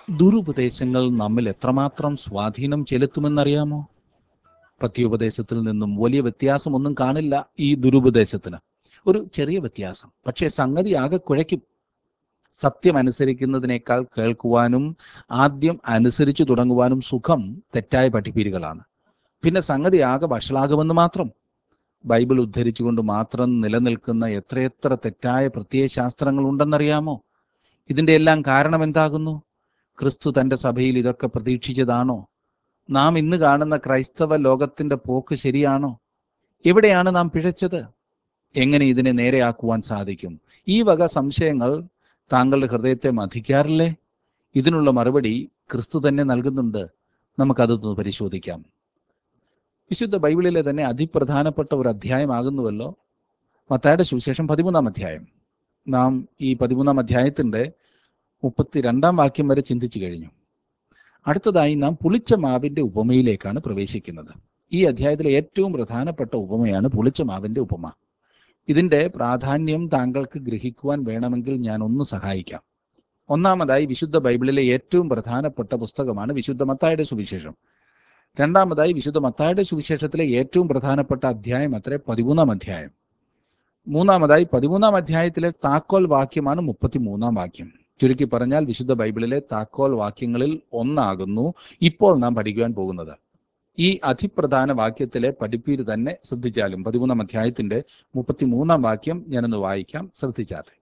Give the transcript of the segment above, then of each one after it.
ദുരുപദേശങ്ങൾ നമ്മിൽ എത്രമാത്രം സ്വാധീനം ചെലുത്തുമെന്നറിയാമോ? പഥ്യോപദേശത്തിൽ നിന്നും വലിയ വ്യത്യാസമൊന്നും കാണില്ല ഈ ദുരുപദേശത്തിന്. ഒരു ചെറിയ വ്യത്യാസം, പക്ഷേ സംഗതി ആകെ കുഴയ്ക്കും. സത്യം അനുസരിക്കുന്നതിനേക്കാൾ കേൾക്കുവാനും ആദ്യം അനുസരിച്ചു തുടങ്ങുവാനും സുഖം തെറ്റായ പഠിപ്പീരുകളാണ്. പിന്നെ സംഗതി ആകെ വഷളാകുമെന്ന് മാത്രം. ബൈബിൾ ഉദ്ധരിച്ചുകൊണ്ട് മാത്രം നിലനിൽക്കുന്ന എത്രയെത്ര തെറ്റായ പ്രത്യയശാസ്ത്രങ്ങൾ ഉണ്ടെന്നറിയാമോ? ഇതിൻ്റെ എല്ലാം കാരണം എന്താകുന്നു? ക്രിസ്തു തൻ്റെ സഭയിൽ ഇതൊക്കെ പ്രതീക്ഷിച്ചതാണോ? നാം ഇന്ന് കാണുന്ന ക്രൈസ്തവ ലോകത്തിൻ്റെ പോക്ക് ശരിയാണോ? എവിടെയാണ് നാം പിഴച്ചത്? എങ്ങനെ ഇതിനെ നേരെയാക്കുവാൻ സാധിക്കും? ഈ വക സംശയങ്ങൾ താങ്കളുടെ ഹൃദയത്തെ മഥിക്കാറില്ലേ? ഇതിനുള്ള മറുപടി ക്രിസ്തു തന്നെ നൽകുന്നുണ്ട്. നമുക്കതൊന്ന് പരിശോധിക്കാം. വിശുദ്ധ ബൈബിളിലെ തന്നെ അതിപ്രധാനപ്പെട്ട ഒരു അധ്യായമാകുന്നുവല്ലോ മത്തായിയുടെ സുവിശേഷം 13-ാം അധ്യായം. നാം ഈ 13-ാം അധ്യായത്തിൻ്റെ 32-ാം വാക്യം വരെ ചിന്തിച്ചു കഴിഞ്ഞു. അടുത്തതായി നാം പുളിച്ച മാവിൻ്റെ ഉപമയിലേക്കാണ് പ്രവേശിക്കുന്നത്. ഈ അധ്യായത്തിലെ ഏറ്റവും പ്രധാനപ്പെട്ട ഉപമയാണ് പുളിച്ച മാവിൻ്റെ ഉപമ. ഇതിൻ്റെ പ്രാധാന്യം താങ്കൾക്ക് ഗ്രഹിക്കുവാൻ വേണമെങ്കിൽ ഞാൻ ഒന്ന് സഹായിക്കാം. ഒന്നാമതായി, വിശുദ്ധ ബൈബിളിലെ ഏറ്റവും പ്രധാനപ്പെട്ട പുസ്തകമാണ് വിശുദ്ധ മത്തായിയുടെ സുവിശേഷം. രണ്ടാമതായി, വിശുദ്ധ മത്തായിയുടെ സുവിശേഷത്തിലെ ഏറ്റവും പ്രധാനപ്പെട്ട അധ്യായം അത്രേ 13-ാം അധ്യായം. മൂന്നാമതായി, 13-ാം അധ്യായത്തിലെ താക്കോൽ വാക്യമാണ് 33-ാം വാക്യം. ചുരുക്കി പറഞ്ഞാൽ വിശുദ്ധ ബൈബിളിലെ താക്കോൽ വാക്യങ്ങളിൽ ഒന്നാകുന്നു ഇപ്പോൾ നാം പഠിക്കുവാൻ പോകുന്നത്. ഈ അതിപ്രധാന വാക്യത്തിലെ പഠിപ്പീര് തന്നെ ശ്രദ്ധിച്ചാലും 13-ാം അധ്യായത്തിന്റെ 33-ാം വാക്യം ഞാനൊന്ന് വായിക്കാം, ശ്രദ്ധിച്ചാട്ടെ.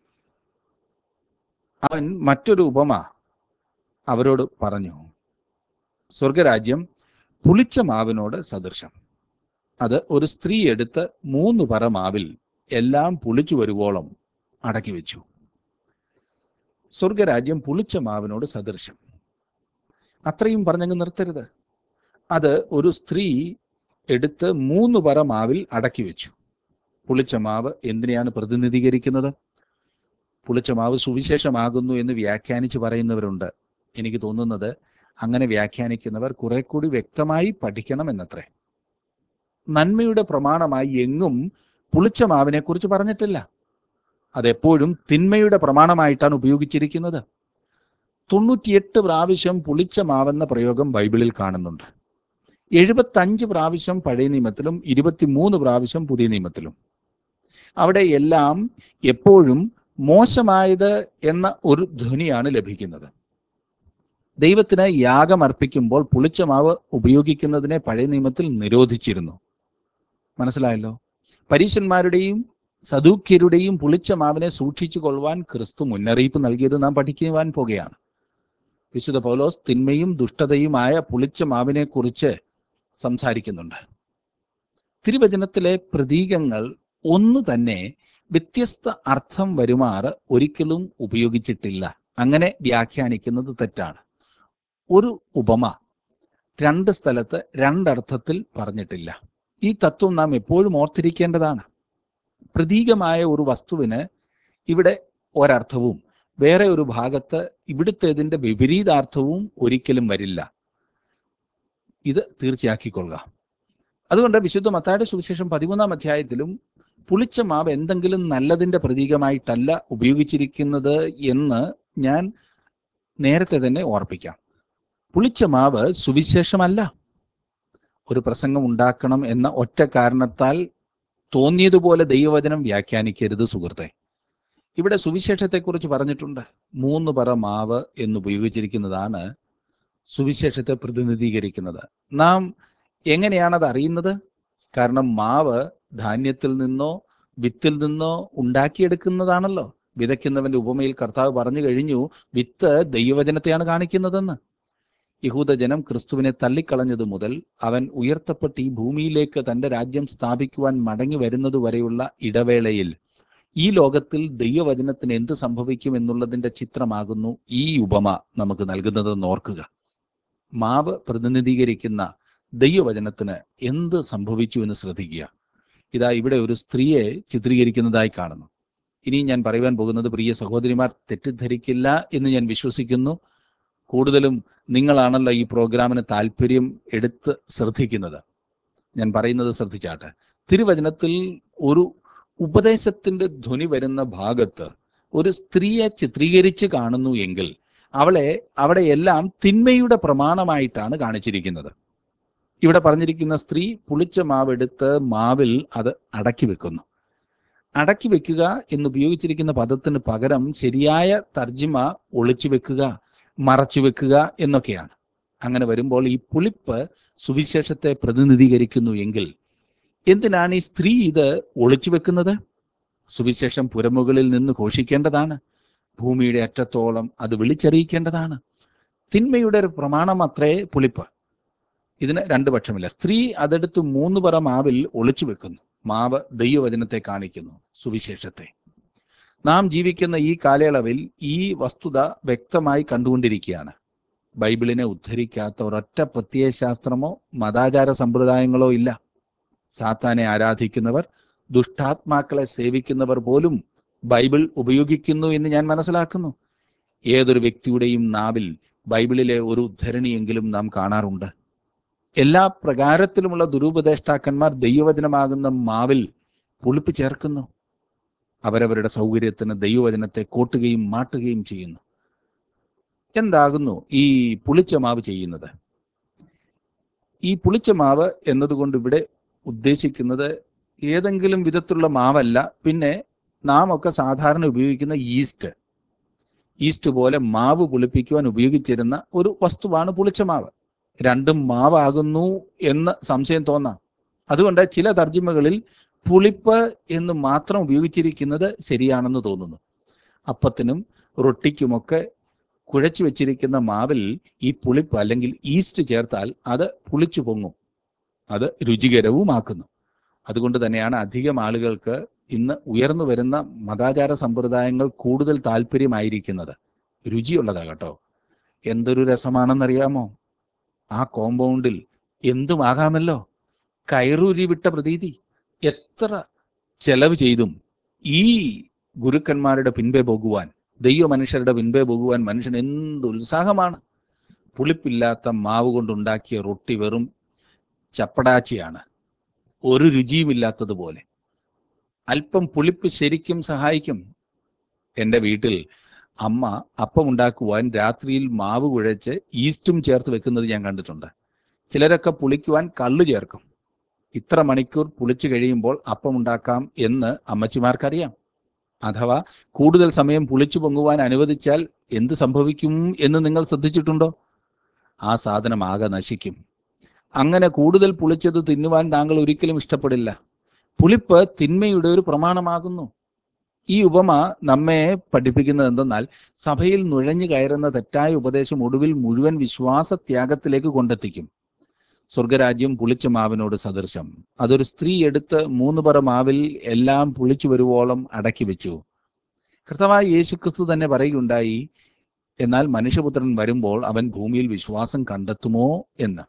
അവൻ മറ്റൊരു ഉപമ അവരോട് പറഞ്ഞു, സ്വർഗരാജ്യം പുളിച്ച മാവിനോട് സദൃശം. അത് ഒരു സ്ത്രീ എടുത്ത് 3 പറ മാവിൽ എല്ലാം പുളിച്ചു വരുവോളം അടക്കി വെച്ചു. സ്വർഗരാജ്യം പുളിച്ച മാവിനോട് സദൃശം. അത്രയും പറഞ്ഞങ്ങ് നിർത്തരുത്. അത് ഒരു സ്ത്രീ എടുത്ത് 3 പറ മാവിൽ അടക്കി വെച്ചു. പുളിച്ച മാവ് എന്തിനെയാണ് പ്രതിനിധീകരിക്കുന്നത്? പുളിച്ച മാവ് സുവിശേഷമാകുന്നു എന്ന് വ്യാഖ്യാനിച്ച് പറയുന്നവരുണ്ട്. എനിക്ക് തോന്നുന്നത് അങ്ങനെ വ്യാഖ്യാനിക്കുന്നവർ കുറെ കൂടി വ്യക്തമായി പഠിക്കണം എന്നത്രേ. നന്മയുടെ പ്രമാണമായി എങ്ങും പുളിച്ച മാവിനെ കുറിച്ച് പറഞ്ഞിട്ടില്ല. അതെപ്പോഴും തിന്മയുടെ പ്രമാണമായിട്ടാണ് ഉപയോഗിച്ചിരിക്കുന്നത്. 98 പ്രാവശ്യം പുളിച്ച മാവെന്ന പ്രയോഗം ബൈബിളിൽ കാണുന്നുണ്ട്. 75 പ്രാവശ്യം പഴയ നിയമത്തിലും 23 പ്രാവശ്യം പുതിയ നിയമത്തിലും. അവിടെ എല്ലാം എപ്പോഴും മോശമായത് എന്ന ഒരു ധ്വനിയാണ് ലഭിക്കുന്നത്. ദൈവത്തിന് യാഗമർപ്പിക്കുമ്പോൾ പുളിച്ച മാവ് ഉപയോഗിക്കുന്നതിനെ പഴയ നിയമത്തിൽ നിരോധിച്ചിരുന്നു. മനസ്സിലായല്ലോ? പരീശന്മാരുടെയും സദൂക്യരുടെയും പുളിച്ച മാവിനെ സൂക്ഷിച്ചു കൊള്ളുവാൻ ക്രിസ്തു മുന്നറിയിപ്പ് നൽകിയത് നാം പഠിക്കുവാൻ പോകുകയാണ്. വിശുദ്ധ പൗലോസ് തിന്മയും ദുഷ്ടതയുമായ പുളിച്ച മാവിനെ കുറിച്ച് സംസാരിക്കുന്നുണ്ട്. തിരുവചനത്തിലെ പ്രതീകങ്ങൾ ഒന്ന് തന്നെ വ്യത്യസ്ത അർത്ഥം വരുമാറ് ഒരിക്കലും ഉപയോഗിച്ചിട്ടില്ല. അങ്ങനെ വ്യാഖ്യാനിക്കുന്നത് തെറ്റാണ്. ഒരു ഉപമ 2 സ്ഥലത്ത് 2 അർത്ഥത്തിൽ പറഞ്ഞിട്ടില്ല. ഈ തത്വം നാം എപ്പോഴും ഓർത്തിരിക്കേണ്ടതാണ്. പ്രതീകമായ ഒരു വസ്തുവിന് ഇവിടെ ഒരർത്ഥവും വേറെ ഒരു ഭാഗത്ത് ഇവിടുത്തേതിൻ്റെ വിപരീതാർത്ഥവും ഒരിക്കലും വരില്ല. ഇത് തീർച്ചയാക്കിക്കൊള്ളുക. അതുകൊണ്ട് വിശുദ്ധ മത്തായിയുടെ സുവിശേഷം 13-ാം അധ്യായത്തിലും പുളിച്ച മാവ് എന്തെങ്കിലും നല്ലതിൻ്റെ പ്രതീകമായിട്ടല്ല ഉപയോഗിച്ചിരിക്കുന്നത് എന്ന് ഞാൻ നേരത്തെ തന്നെ ഓർപ്പിക്കാം. പുളിച്ച മാവ് സുവിശേഷമല്ല. ഒരു പ്രസംഗം ഉണ്ടാക്കണം എന്ന ഒറ്റ കാരണത്താൽ തോന്നിയതുപോലെ ദൈവവചനം വ്യാഖ്യാനിക്കരുത് സുഹൃത്തെ. ഇവിടെ സുവിശേഷത്തെക്കുറിച്ച് പറഞ്ഞിട്ടുണ്ട്. 3 പറ മാവ് എന്നുപയോഗിച്ചിരിക്കുന്നതാണ് സുവിശേഷത്തെ പ്രതിനിധീകരിക്കുന്നത്. നാം എങ്ങനെയാണത് അറിയുന്നത്? കാരണം മാവ് ധാന്യത്തിൽ നിന്നോ വിത്തിൽ നിന്നോ ഉണ്ടാക്കിയെടുക്കുന്നതാണല്ലോ. വിതയ്ക്കുന്നവന്റെ ഉപമയിൽ കർത്താവ് പറഞ്ഞു കഴിഞ്ഞു, വിത്ത് ദൈവവചനത്തെയാണ് കാണിക്കുന്നതെന്ന്. യഹൂദജനം ക്രിസ്തുവിനെ തള്ളിക്കളഞ്ഞതു മുതൽ അവൻ ഉയർത്തപ്പെട്ട് ഈ ഭൂമിയിലേക്ക് തൻ്റെ രാജ്യം സ്ഥാപിക്കുവാൻ മടങ്ങി വരുന്നത് വരെയുള്ള ഇടവേളയിൽ ഈ ലോകത്തിൽ ദൈവവചനത്തിന് എന്ത് സംഭവിക്കും എന്നുള്ളതിൻ്റെ ചിത്രമാകുന്നു ഈ ഉപമ നമുക്ക് നൽകുന്നതെന്ന് ഓർക്കുക. മാവ് പ്രതിനിധീകരിക്കുന്ന ദൈവവചനത്തിന് എന്ത് സംഭവിച്ചു എന്ന് ശ്രദ്ധിക്കുക. ഇതാ ഇവിടെ ഒരു സ്ത്രീയെ ചിത്രീകരിക്കുന്നതായി കാണുന്നു. ഇനി ഞാൻ പറയുവാൻ പോകുന്നത് പ്രിയ സഹോദരിമാർ തെറ്റിദ്ധരിക്കില്ല എന്ന് ഞാൻ വിശ്വസിക്കുന്നു. കൂടുതലും നിങ്ങളാണല്ലോ ഈ പ്രോഗ്രാമിന് താല്പര്യം എടുത്ത് ശ്രദ്ധിക്കുന്നത്. ഞാൻ പറയുന്നത് ശ്രദ്ധിച്ചാട്ടെ. തിരുവചനത്തിൽ ഒരു ഉപദേശത്തിൻ്റെ ധ്വനി വരുന്ന ഭാഗത്ത് ഒരു സ്ത്രീയെ ചിത്രീകരിച്ച് കാണുന്നു എങ്കിൽ അവളെ അവിടെ എല്ലാം തിന്മയുടെ പ്രമാണമായിട്ടാണ് കാണിച്ചിരിക്കുന്നത്. ഇവിടെ പറഞ്ഞിരിക്കുന്ന സ്ത്രീ പുളിച്ച മാവെടുത്ത് മാവിൽ അത് അടക്കി വെക്കുന്നു. അടക്കി വെക്കുക എന്നുപയോഗിച്ചിരിക്കുന്ന പദത്തിന് പകരം ശരിയായ തർജിമ ഒളിച്ചു വെക്കുക, മറച്ചു വെക്കുക എന്നൊക്കെയാണ്. അങ്ങനെ വരുമ്പോൾ ഈ പുളിപ്പ് സുവിശേഷത്തെ പ്രതിനിധീകരിക്കുന്നു എങ്കിൽ എന്തിനാണ് ഈ സ്ത്രീ ഇത് ഒളിച്ചു വെക്കുന്നത്? സുവിശേഷം പുരമുകളിൽ നിന്ന് ഘോഷിക്കേണ്ടതാണ്. ഭൂമിയുടെ അറ്റത്തോളം അത് വിളിച്ചറിയിക്കേണ്ടതാണ്. തിന്മയുടെ ഒരു പ്രമാണം അത്രേ പുളിപ്പ്. ഇതിന് രണ്ട് പക്ഷമില്ല. സ്ത്രീ അതെടുത്ത് 3 പറ മാവിൽ ഒളിച്ചു വെക്കുന്നു. മാവ് ദൈവവചനത്തെ കാണിക്കുന്നു, സുവിശേഷത്തെ. നാം ജീവിക്കുന്ന ഈ കാലയളവിൽ ഈ വസ്തുത വ്യക്തമായി കണ്ടുകൊണ്ടിരിക്കുകയാണ്. ബൈബിളിനെ ഉദ്ധരിക്കാത്ത ഒരൊറ്റ പ്രത്യയശാസ്ത്രമോ മതാചാര സമ്പ്രദായങ്ങളോ ഇല്ല. സാത്താനെ ആരാധിക്കുന്നവർ, ദുഷ്ടാത്മാക്കളെ സേവിക്കുന്നവർ പോലും ബൈബിൾ ഉപയോഗിക്കുന്നു എന്ന് ഞാൻ മനസ്സിലാക്കുന്നു. ഏതൊരു വ്യക്തിയുടെയും നാവിൽ ബൈബിളിലെ ഒരു ഉദ്ധരണിയെങ്കിലും നാം കാണാറുണ്ട്. എല്ലാ പ്രകാരത്തിലുമുള്ള ദുരുപദേഷ്ടാക്കന്മാർ ദൈവവചനമാകുന്ന മാവിൽ പുളിപ്പ് ചേർക്കുന്നു. അവരവരുടെ സൗകര്യത്തിന് ദൈവവചനത്തെ കോട്ടുകയും മാട്ടുകയും ചെയ്യുന്നു. എന്താകുന്നു ഈ പുളിച്ച മാവ് ചെയ്യുന്നത്? ഈ പുളിച്ച മാവ് എന്നതുകൊണ്ട് ഇവിടെ ഉദ്ദേശിക്കുന്നത് ഏതെങ്കിലും വിധത്തിലുള്ള മാവല്ല. പിന്നെ നാം ഒക്കെ സാധാരണ ഉപയോഗിക്കുന്ന ഈസ്റ്റ് പോലെ മാവ് പുളിപ്പിക്കുവാൻ ഉപയോഗിച്ചിരുന്ന ഒരു വസ്തുവാണ് പുളിച്ച മാവ്. രണ്ടും മാവാകുന്നു എന്ന് സംശയം തോന്നാം. അതുകൊണ്ട് ചില തർജിമകളിൽ പുളിപ്പ് എന്ന് മാത്രം ഉപയോഗിച്ചിരിക്കുന്നത് ശരിയാണെന്ന് തോന്നുന്നു. അപ്പത്തിനും റൊട്ടിക്കുമൊക്കെ കുഴച്ചു വെച്ചിരിക്കുന്ന മാവിൽ ഈ പുളിപ്പ് അല്ലെങ്കിൽ ഈസ്റ്റ് ചേർത്താൽ അത് പുളിച്ചു പൊങ്ങും, അത് രുചികരവുമാക്കുന്നു. അതുകൊണ്ട് തന്നെയാണ് അധികം ആളുകൾക്ക് ഇന്ന് ഉയർന്നു വരുന്ന മതാചാര സമ്പ്രദായങ്ങൾ കൂടുതൽ താല്പര്യമായിരിക്കുന്നത്. രുചിയുള്ളതാ കേട്ടോ. എന്തൊരു രസമാണെന്നറിയാമോ? ആ കോമ്പൗണ്ടിൽ എന്തുമാകാമല്ലോ. കയറൂരി വിട്ട പ്രതീതി. എത്ര ചെലവ് ചെയ്തും ഈ ഗുരുക്കന്മാരുടെ പിൻപേ പോകുവാൻ, ദൈവ മനുഷ്യരുടെ പിൻപേ പോകുവാൻ മനുഷ്യൻ എന്ത് ഉത്സാഹമാണ്. പുളിപ്പില്ലാത്ത മാവ് കൊണ്ടുണ്ടാക്കിയ റൊട്ടി വെറും ചപ്പടാച്ചിയാണ്, ഒരു രുചിയുമില്ലാത്തതുപോലെ. അല്പം പുളിപ്പ് ശരിക്കും സഹായിക്കും. എൻ്റെ വീട്ടിൽ അമ്മ അപ്പം ഉണ്ടാക്കുവാൻ രാത്രിയിൽ മാവ് കുഴച്ച് ഈസ്റ്റും ചേർത്ത് വെക്കുന്നത് ഞാൻ കണ്ടിട്ടുണ്ട്. ചിലരൊക്കെ പുളിക്കുവാൻ കള്ളു ചേർക്കും. ഇത്ര മണിക്കൂർ പുളിച്ചു കഴിയുമ്പോൾ അപ്പം ഉണ്ടാക്കാം എന്ന് അമ്മച്ചിമാർക്കറിയാം. അഥവാ കൂടുതൽ സമയം പുളിച്ചു പൊങ്ങുവാൻ അനുവദിച്ചാൽ എന്ത് സംഭവിക്കും എന്ന് നിങ്ങൾ ശ്രദ്ധിച്ചിട്ടുണ്ടോ? ആ സാധനം ആകെ നശിക്കും. അങ്ങനെ കൂടുതൽ പുളിച്ചത് തിന്നുവാൻ താങ്കൾ ഒരിക്കലും ഇഷ്ടപ്പെടില്ല. പുളിപ്പ് തിന്മയുടെ ഒരു പ്രമാണമാകുന്നു. ഈ ഉപമ നമ്മെ പഠിപ്പിക്കുന്നത് എന്തെന്നാൽ, സഭയിൽ നുഴഞ്ഞു കയറുന്ന തെറ്റായ ഉപദേശം ഒടുവിൽ മുഴുവൻ വിശ്വാസത്യാഗത്തിലേക്ക് കൊണ്ടെത്തിക്കും. സ്വർഗരാജ്യം പുളിച്ച മാവിനോട് സദൃശം. അതൊരു സ്ത്രീ എടുത്ത് 3 പറ മാവിൽ എല്ലാം പുളിച്ചു വരുവോളം അടക്കി വെച്ചു. കർത്താവായ യേശുക്രിസ്തു തന്നെ പറയുകയുണ്ടായി, എന്നാൽ മനുഷ്യപുത്രൻ വരുമ്പോൾ അവൻ ഭൂമിയിൽ വിശ്വാസം കണ്ടെത്തുമോ എന്ന്.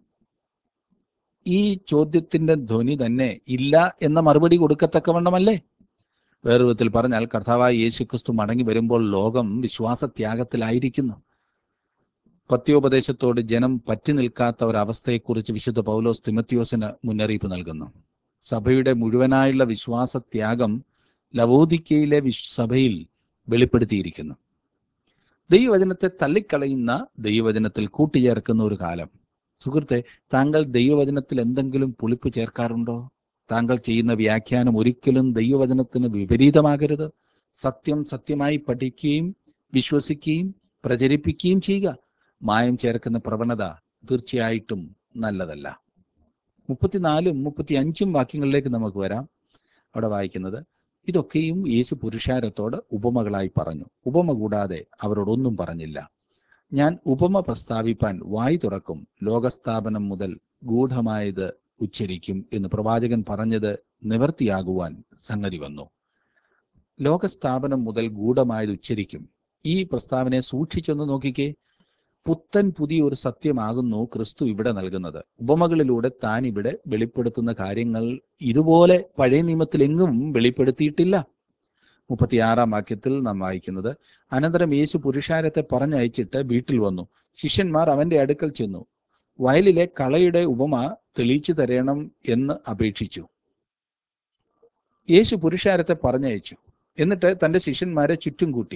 ഈ ചോദ്യത്തിന്റെ ധ്വനി തന്നെ ഇല്ല എന്ന മറുപടി കൊടുക്കത്തക്കവണ്ണമല്ലേ? വേറെ വിധത്തിൽ പറഞ്ഞാൽ, കർത്താവായ യേശുക്രിസ്തു മടങ്ങി വരുമ്പോൾ ലോകം വിശ്വാസത്യാഗത്തിലായിരിക്കുന്നു. പത്യോപദേശത്തോട് ജനം പറ്റി നിൽക്കാത്ത ഒരവസ്ഥയെക്കുറിച്ച് വിശുദ്ധ പൗലോസ് തിമത്തിയോസിന് മുന്നറിയിപ്പ് നൽകുന്നു. സഭയുടെ മുഴുവനായുള്ള വിശ്വാസത്യാഗം ലവോദിക്കയിലെ സഭയിൽ വെളിപ്പെടുത്തിയിരിക്കുന്നു. ദൈവവചനത്തെ തള്ളിക്കളയുന്ന, ദൈവവചനത്തിൽ കൂട്ടിച്ചേർക്കുന്ന ഒരു കാലം. സുഹൃത്തെ, താങ്കൾ ദൈവവചനത്തിൽ എന്തെങ്കിലും പുളിപ്പ് ചേർക്കാറുണ്ടോ? താങ്കൾ ചെയ്യുന്ന വ്യാഖ്യാനം ഒരിക്കലും ദൈവവചനത്തിന് വിപരീതമാകരുത്. സത്യം സത്യമായി പഠിക്കുകയും വിശ്വസിക്കുകയും പ്രചരിപ്പിക്കുകയും ചെയ്യുക. മായം ചേർക്കുന്ന പ്രവണത തീർച്ചയായിട്ടും നല്ലതല്ല. 34ഉം 35ഉം വാക്യങ്ങളിലേക്ക് നമുക്ക് വരാം. അവിടെ വായിക്കുന്നത്, ഇതൊക്കെയും യേശു പുരുഷാരത്തോട് ഉപമകളായി പറഞ്ഞു. ഉപമ കൂടാതെ അവരോടൊന്നും പറഞ്ഞില്ല. ഞാൻ ഉപമ പ്രസ്താവിപ്പാൻ വായി തുറക്കും, ലോകസ്ഥാപനം മുതൽ ഗൂഢമായത് ഉച്ചരിക്കും എന്ന് പ്രവാചകൻ പറഞ്ഞത് നിവർത്തിയാകുവാൻ സംഗതി വന്നു. ലോകസ്ഥാപനം മുതൽ ഗൂഢമായത് ഉച്ചരിക്കും. ഈ പ്രസ്താവനയെ സൂക്ഷിച്ചൊന്ന് നോക്കിക്കേ. പുത്തൻ പുതിയ ഒരു സത്യമാകുന്നു ക്രിസ്തു ഇവിടെ നൽകുന്നത്. ഉപമകളിലൂടെ താൻ ഇവിടെ വെളിപ്പെടുത്തുന്ന കാര്യങ്ങൾ ഇതുപോലെ പഴയ നിയമത്തിലെങ്ങും വെളിപ്പെടുത്തിയിട്ടില്ല. 36-ാം വാക്യത്തിൽ നാം വായിക്കുന്നത്, അനന്തരം യേശു പുരുഷാരത്തെ പറഞ്ഞയച്ചിട്ട് വീട്ടിൽ വന്നു. ശിഷ്യന്മാർ അവന്റെ അടുക്കൽ ചെന്നു വയലിലെ കളയുടെ ഉപമ തെളിയിച്ചു തരണം എന്ന് അപേക്ഷിച്ചു. യേശു പുരുഷാരത്തെ പറഞ്ഞയച്ചു. എന്നിട്ട് തന്റെ ശിഷ്യന്മാരെ ചുറ്റും കൂട്ടി.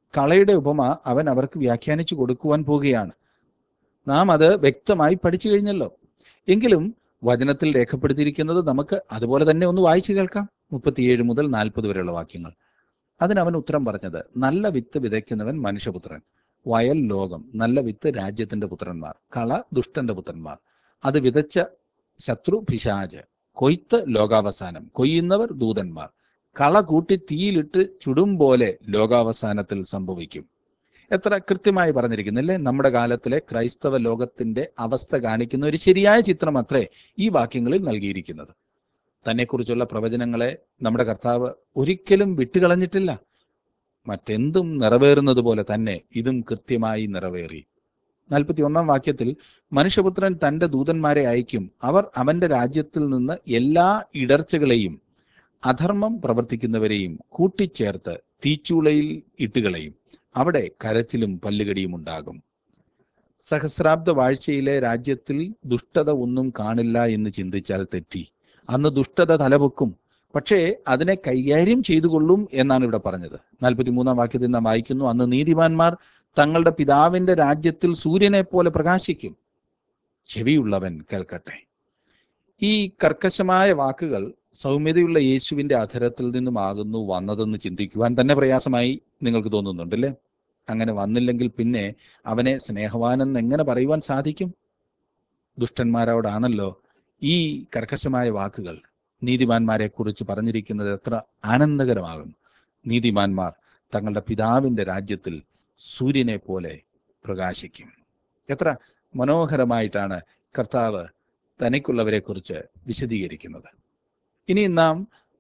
കളയുടെ ഉപമ അവൻ അവർക്ക് വ്യാഖ്യാനിച്ചു കൊടുക്കുവാൻ പോവുകയാണ്. നാം അത് വ്യക്തമായി പഠിച്ചു കഴിഞ്ഞല്ലോ. എങ്കിലും വചനത്തിൽ രേഖപ്പെടുത്തിയിരിക്കുന്നത് നമുക്ക് അതുപോലെ തന്നെ ഒന്ന് വായിച്ചു കേൾക്കാം. 37 മുതൽ 40 വരെയുള്ള വാക്യങ്ങൾ. അതിനവൻ ഉത്തരം പറഞ്ഞത്, നല്ല വിത്ത് വിതയ്ക്കുന്നവൻ മനുഷ്യപുത്രൻ, വയൽ ലോകം, നല്ല വിത്ത് രാജ്യത്തിന്റെ പുത്രന്മാർ, കള ദുഷ്ടന്റെ പുത്രന്മാർ. അത് വിതച്ച ശത്രു പിശാച്, കൊയ്ത്ത് ലോകാവസാനം, കൊയ്യുന്നവർ ദൂതന്മാർ. കള കൂട്ടി തീയിലിട്ട് ചുടും പോലെ ലോകാവസാനത്തിൽ സംഭവിക്കും. എത്ര കൃത്യമായി പറഞ്ഞിരിക്കുന്നില്ലേ? നമ്മുടെ കാലത്തിലെ ക്രൈസ്തവ ലോകത്തിന്റെ അവസ്ഥ കാണിക്കുന്ന ഒരു ശരിയായ ചിത്രം അത്രേ ഈ വാക്യങ്ങളിൽ നൽകിയിരിക്കുന്നത്. തന്നെക്കുറിച്ചുള്ള പ്രവചനങ്ങളെ നമ്മുടെ കർത്താവ് ഒരിക്കലും വിട്ടുകളഞ്ഞിട്ടില്ല. മറ്റെന്തും നിറവേറുന്നത് പോലെ തന്നെ ഇതും കൃത്യമായി നിറവേറി. 41 വാക്യത്തിൽ, മനുഷ്യപുത്രൻ തന്റെ ദൂതന്മാരെ അയക്കും, അവർ അവന്റെ രാജ്യത്തിൽ നിന്ന് എല്ലാ ഇടർച്ചകളെയും അധർമ്മം പ്രവർത്തിക്കുന്നവരെയും കൂട്ടിച്ചേർത്ത് തീച്ചൂളയിൽ ഇട്ടുകളയും, അവിടെ കരച്ചിലും പല്ലുകടിയും ഉണ്ടാകും. സഹസ്രാബ്ദ വാഴ്ചയിലെ രാജ്യത്തിൽ ദുഷ്ടത ഒന്നും കാണില്ല എന്ന് ചിന്തിച്ചാൽ തെറ്റി. അന്ന് ദുഷ്ടത തലപൊക്കും, പക്ഷേ അതിനെ കൈകാര്യം ചെയ്തുകൊള്ളും എന്നാണ് ഇവിടെ പറഞ്ഞത്. 43 വാക്യത്തിൽ നാം വായിക്കുന്നു, അന്ന് നീതിമാന്മാർ തങ്ങളുടെ പിതാവിന്റെ രാജ്യത്തിൽ സൂര്യനെ പോലെ പ്രകാശിക്കും. ചെവിയുള്ളവൻ കേൾക്കട്ടെ. ഈ കർക്കശമായ വാക്കുകൾ സൗമ്യതയുള്ള യേശുവിന്റെ അധരത്തിൽ നിന്നുമാകുന്നു വന്നതെന്ന് ചിന്തിക്കുവാൻ തന്നെ പ്രയാസമായി നിങ്ങൾക്ക് തോന്നുന്നുണ്ടല്ലേ? അങ്ങനെ വന്നില്ലെങ്കിൽ പിന്നെ അവനെ സ്നേഹവാനെന്ന് എങ്ങനെ പറയുവാൻ സാധിക്കും? ദുഷ്ടന്മാരോടാണല്ലോ ഈ കർക്കശമായ വാക്കുകൾ. നീതിമാന്മാരെ കുറിച്ച് പറഞ്ഞിരിക്കുന്നത് എത്ര ആനന്ദകരമാകുന്നു. നീതിമാന്മാർ തങ്ങളുടെ പിതാവിന്റെ രാജ്യത്തിൽ സൂര്യനെ പോലെ പ്രകാശിക്കും. എത്ര മനോഹരമായിട്ടാണ് കർത്താവ് തനിക്കുള്ളവരെ കുറിച്ച് വിശദീകരിക്കുന്നത്. ഇനി നാം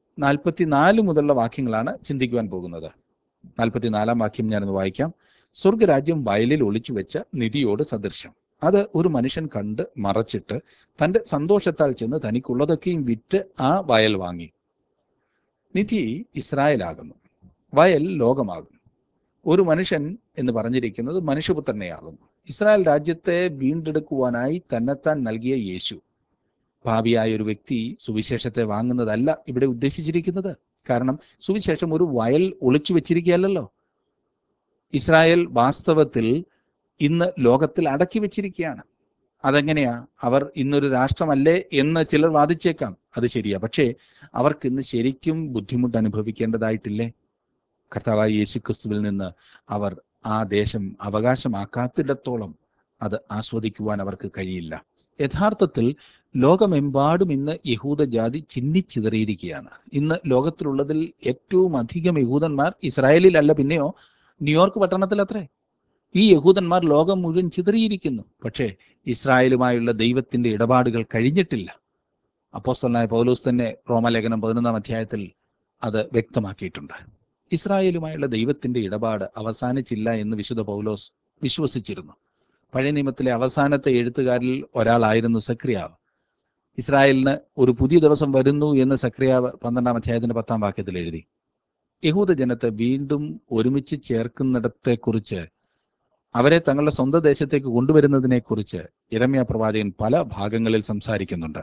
44 മുതലുള്ള വാക്യങ്ങളാണ് ചിന്തിക്കുവാൻ പോകുന്നത്. 44 വാക്യം ഞാനൊന്ന് വായിക്കാം. സ്വർഗരാജ്യം വയലിൽ ഒളിച്ചു വെച്ച നിധിയോട് സദൃശം. അത് ഒരു മനുഷ്യൻ കണ്ട് മറച്ചിട്ട് തന്റെ സന്തോഷത്താൽ ചെന്ന് തനിക്കുള്ളതൊക്കെയും വിറ്റ് ആ വയൽ വാങ്ങി. നിധി ഇസ്രായേലാകുന്നു, വയൽ ലോകമാകുന്നു. ഒരു മനുഷ്യൻ എന്ന് പറഞ്ഞിരിക്കുന്നത് മനുഷ്യപുത്രനെയാകുന്നു. ഇസ്രായേൽ രാജ്യത്തെ വീണ്ടെടുക്കുവാനായി തന്നെത്താൻ നൽകിയ യേശു. ഭാവിയായ ഒരു വ്യക്തി സുവിശേഷത്തെ വാങ്ങുന്നതല്ല ഇവിടെ ഉദ്ദേശിച്ചിരിക്കുന്നത്. കാരണം സുവിശേഷം ഒരു വയൽ ഒളിച്ചു വെച്ചിരിക്കുകയല്ലോ. ഇസ്രായേൽ വാസ്തവത്തിൽ ഇന്ന് ലോകത്തിൽ അടക്കി വെച്ചിരിക്കുകയാണ്. അതെങ്ങനെയാ? അവർ ഇന്നൊരു രാഷ്ട്രമല്ലേ എന്ന് ചിലർ വാദിച്ചേക്കാം. അത് ശരിയാ. പക്ഷേ അവർക്ക് ഇന്ന് ശരിക്കും ബുദ്ധിമുട്ട് അനുഭവിക്കേണ്ടതായിട്ടില്ലേ? കർത്താവായ യേശുക്രിസ്തുവിൽ നിന്ന് അവർ ആ ദേശം അവകാശമാക്കാത്തിടത്തോളം അത് ആസ്വദിക്കുവാൻ അവർക്ക് കഴിയില്ല. യഥാർത്ഥത്തിൽ ലോകമെമ്പാടും ഇന്ന് യഹൂദ ജാതി ചിന്നിച്ചിതറിയിരിക്കുകയാണ്. ഇന്ന് ലോകത്തിലുള്ളതിൽ ഏറ്റവും അധികം യഹൂദന്മാർ ഇസ്രായേലിലല്ല, പിന്നെയോ ന്യൂയോർക്ക് പട്ടണത്തിലത്രേ. ഈ യഹൂദന്മാർ ലോകം മുഴുവൻ ചിതറിയിരിക്കുന്നു. പക്ഷേ ഇസ്രായേലുമായുള്ള ദൈവത്തിന്റെ ഇടപാടുകൾ കഴിഞ്ഞിട്ടില്ല. അപ്പോസ്തലനായ പൗലോസ് തന്നെ റോമാലേഖനം 11 അധ്യായത്തിൽ അത് വ്യക്തമാക്കിയിട്ടുണ്ട്. ഇസ്രായേലുമായുള്ള ദൈവത്തിന്റെ ഇടപാട് അവസാനിച്ചില്ല എന്ന് വിശുദ്ധ പൗലോസ് വിശ്വസിച്ചിരുന്നു. പഴയ നിയമത്തിലെ അവസാനത്തെ എഴുത്തുകാരിൽ ഒരാളായിരുന്നു സക്രിയാവ്. ഇസ്രായേലിന് ഒരു പുതിയ ദിവസം വരുന്നു എന്ന് സക്രിയാവ് 12 അധ്യായത്തിന്റെ 10 വാക്യത്തിൽ എഴുതി. യഹൂദ ജനത്തെ വീണ്ടും ഒരുമിച്ച് ചേർക്കുന്നിടത്തെക്കുറിച്ച്, അവരെ തങ്ങളുടെ സ്വന്തം ദേശത്തേക്ക് കൊണ്ടുവരുന്നതിനെക്കുറിച്ച് യിരെമ്യാ പ്രവാചകൻ പല ഭാഗങ്ങളിൽ സംസാരിക്കുന്നുണ്ട്.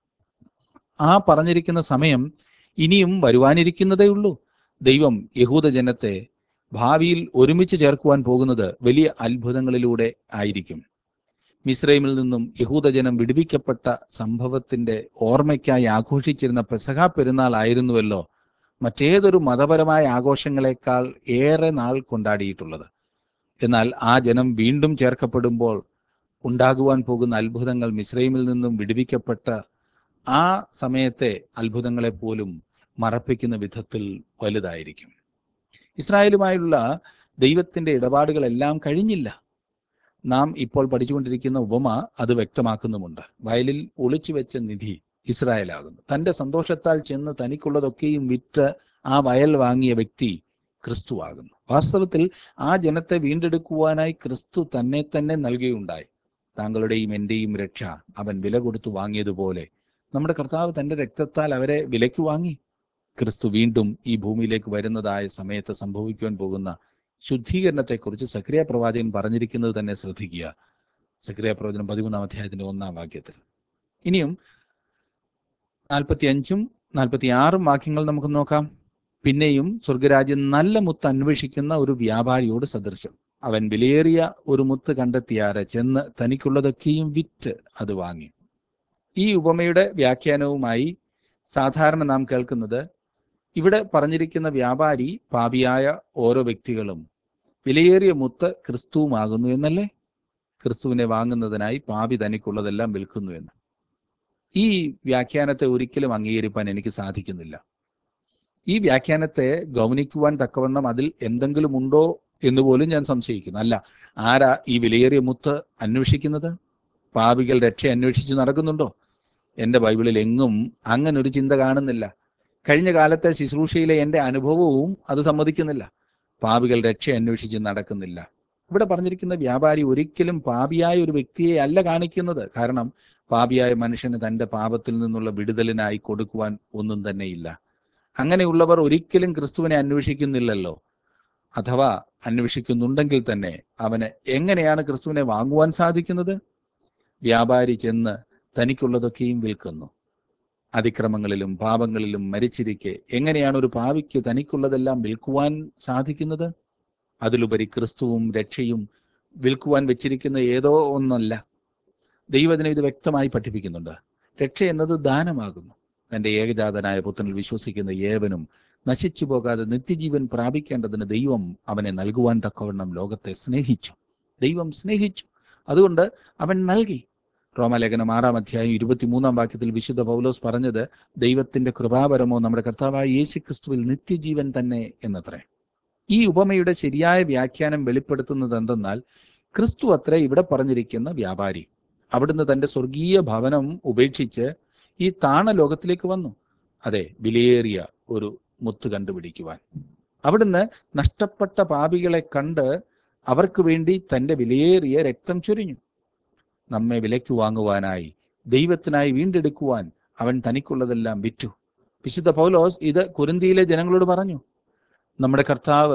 ആ പറഞ്ഞിരിക്കുന്ന സമയം ഇനിയും വരുവാനിരിക്കുന്നതേ ഉള്ളൂ. ദൈവം യഹൂദ ജനത്തെ ഭാവിയിൽ ഒരുമിച്ച് ചേർക്കുവാൻ പോകുന്നത് വലിയ അത്ഭുതങ്ങളിലൂടെ ആയിരിക്കും. മിസ്രൈമിൽ നിന്നും യഹൂദജനം വിടുവിക്കപ്പെട്ട സംഭവത്തിന്റെ ഓർമ്മയ്ക്കായി ആഘോഷിച്ചിരുന്ന പെസഹ പെരുന്നാൾ ആയിരുന്നുവല്ലോ മറ്റേതൊരു മതപരമായ ആഘോഷങ്ങളെക്കാൾ ഏറെ നാൾ കൊണ്ടാടിയിട്ടുള്ളത്. എന്നാൽ ആ ജനം വീണ്ടും ചേർക്കപ്പെടുമ്പോൾ ഉണ്ടാകുവാൻ പോകുന്ന അത്ഭുതങ്ങൾ മിസ്രൈമിൽ നിന്നും വിടുവിക്കപ്പെട്ട ആ സമയത്തെ അത്ഭുതങ്ങളെപ്പോലും മറപ്പിക്കുന്ന വിധത്തിൽ വലുതായിരിക്കും. ഇസ്രായേലുമായുള്ള ദൈവത്തിന്റെ ഇടപാടുകളെല്ലാം കഴിഞ്ഞില്ല. നാം ഇപ്പോൾ പഠിച്ചുകൊണ്ടിരിക്കുന്ന ഉപമ അത് വ്യക്തമാക്കുന്നുമുണ്ട്. വയലിൽ ഒളിച്ചു വെച്ച നിധി ഇസ്രായേലാകുന്നു. തന്റെ സന്തോഷത്താൽ ചെന്ന് തനിക്കുള്ളതൊക്കെയും വിറ്റ് ആ വയൽ വാങ്ങിയ വ്യക്തി ക്രിസ്തുവാകുന്നു. വാസ്തവത്തിൽ ആ ജനത്തെ വീണ്ടെടുക്കുവാനായി ക്രിസ്തു തന്നെ തന്നെ നൽകുകയുണ്ടായി. താങ്കളുടെയും എന്റെയും രക്ഷ അവൻ വില കൊടുത്തു വാങ്ങിയതുപോലെ നമ്മുടെ കർത്താവ് തന്റെ രക്തത്താൽ അവരെ വിലയ്ക്ക് വാങ്ങി. ക്രിസ്തു വീണ്ടും ഈ ഭൂമിയിലേക്ക് വരുന്നതായ സമയത്ത് സംഭവിക്കുവാൻ പോകുന്ന ശുദ്ധീകരണത്തെക്കുറിച്ച് സക്രിയ പ്രവാചകൻ പറഞ്ഞിരിക്കുന്നത് തന്നെ ശ്രദ്ധിക്കുക. സക്രിയ പ്രവചനം 13 അധ്യായത്തിന്റെ 1 വാക്യത്തിൽ. ഇനിയും 45 46 വാക്യങ്ങൾ നമുക്ക് നോക്കാം. പിന്നെയും സ്വർഗരാജ്യം നല്ല മുത്ത് അന്വേഷിക്കുന്ന ഒരു വ്യാപാരിയോട് സദൃശം. അവൻ വിലയേറിയ ഒരു മുത്ത് കണ്ടെത്തിയാറ് ചെന്ന് തനിക്കുള്ളതൊക്കെയും വിറ്റ് അത് വാങ്ങി. ഈ ഉപമയുടെ വ്യാഖ്യാനവുമായി സാധാരണ നാം കേൾക്കുന്നത്, ഇവിടെ പറഞ്ഞിരിക്കുന്ന വ്യാപാരി പാപിയായ ഓരോ വ്യക്തികളും വിലയേറിയ മുത്ത് ക്രിസ്തുവുമാകുന്നു എന്നല്ലേ? ക്രിസ്തുവിനെ വാങ്ങുന്നതിനായി പാപി തനിക്കുള്ളതെല്ലാം വിൽക്കുന്നു എന്ന്. ഈ വ്യാഖ്യാനത്തെ ഒരിക്കലും അംഗീകരിക്കാൻ എനിക്ക് സാധിക്കുന്നില്ല. ഈ വ്യാഖ്യാനത്തെ ഗൗനിക്കുവാൻ തക്കവണ്ണം അതിൽ എന്തെങ്കിലും ഉണ്ടോ എന്ന് പോലും ഞാൻ സംശയിക്കുന്നു. അല്ല, ആരാ ഈ വിലയേറിയ മുത്ത് അന്വേഷിക്കുന്നത്? പാപികൾ രക്ഷ അന്വേഷിച്ച് നടക്കുന്നുണ്ടോ? എൻ്റെ ബൈബിളിൽ എങ്ങും അങ്ങനെ ഒരു ചിന്ത കാണുന്നില്ല. കഴിഞ്ഞ കാലത്തെ ശുശ്രൂഷയിലെ എൻ്റെ അനുഭവവും അത് സമ്മതിക്കുന്നില്ല. പാപികൾ രക്ഷ അന്വേഷിച്ച് നടക്കുന്നില്ല. ഇവിടെ പറഞ്ഞിരിക്കുന്ന വ്യാപാരി ഒരിക്കലും പാപിയായ ഒരു വ്യക്തിയെ അല്ല കാണിക്കുന്നത്. കാരണം പാപിയായ മനുഷ്യന് തൻ്റെ പാപത്തിൽ നിന്നുള്ള വിടുതലിനായി കൊടുക്കുവാൻ ഒന്നും തന്നെയില്ല. അങ്ങനെയുള്ളവർ ഒരിക്കലും ക്രിസ്തുവിനെ അന്വേഷിക്കുന്നില്ലല്ലോ. അഥവാ അന്വേഷിക്കുന്നുണ്ടെങ്കിൽ തന്നെ അവന് എങ്ങനെയാണ് ക്രിസ്തുവിനെ വാങ്ങുവാൻ സാധിക്കുന്നത്? വ്യാപാരി ചെന്ന് തനിക്കുള്ളതൊക്കെയും വിൽക്കുന്നു. അതിക്രമങ്ങളിലും പാപങ്ങളിലും മരിച്ചിരിക്കെ എങ്ങനെയാണ് ഒരു പാപിക്ക് തനിക്കുള്ളതെല്ലാം വിൽക്കുവാൻ സാധിക്കുന്നത്? അതിലുപരി ക്രിസ്തുവും രക്ഷയും വിൽക്കുവാൻ വെച്ചിരിക്കുന്ന ഏതോ ഒന്നല്ല. ദൈവത്തിനെ ഇത് വ്യക്തമായി പഠിപ്പിക്കുന്നുണ്ട്. രക്ഷ എന്നത് ദാനമാകുന്നു. തൻ്റെ ഏകജാതനായ പുത്രനിൽ വിശ്വസിക്കുന്ന ഏവനും നശിച്ചു പോകാതെ നിത്യജീവൻ പ്രാപിക്കേണ്ടതിന് ദൈവം അവനെ നൽകുവാൻ തക്കവണ്ണം ലോകത്തെ സ്നേഹിച്ചു. ദൈവം സ്നേഹിച്ചു, അതുകൊണ്ട് അവൻ നൽകി. റോമാലേഖനം 6-23 വിശുദ്ധ പൗലോസ് പറഞ്ഞത് ദൈവത്തിന്റെ കൃപാവരമോ നമ്മുടെ കർത്താവായ യേശുക്രിസ്തുവിൽ നിത്യജീവൻ തന്നെ എന്നത്രേ. ഈ ഉപമയുടെ ശരിയായ വ്യാഖ്യാനം വെളിപ്പെടുത്തുന്നത് എന്തെന്നാൽ, ക്രിസ്തു അത്രേ ഇവിടെ പറഞ്ഞിരിക്കുന്ന വ്യാപാരി. അവിടുന്ന് തൻ്റെ സ്വർഗീയ ഭവനം ഉപേക്ഷിച്ച് ഈ താണ ലോകത്തിലേക്ക് വന്നു. അതെ, വിലയേറിയ ഒരു മുത്ത് കണ്ടുപിടിക്കുവാൻ. അവിടുന്ന് നഷ്ടപ്പെട്ട പാപികളെ കണ്ട് അവർക്ക് വേണ്ടി തൻ്റെ വിലയേറിയ രക്തം ചൊരിഞ്ഞു. നമ്മെ വിലയ്ക്ക് വാങ്ങുവാനായി, ദൈവത്തിനായി വീണ്ടെടുക്കുവാൻ അവൻ തനിക്കുള്ളതെല്ലാം വിറ്റു. വിശുദ്ധ പൗലോസ് ഇത് കൊരിന്തിയിലെ ജനങ്ങളോട് പറഞ്ഞു. നമ്മുടെ കർത്താവ്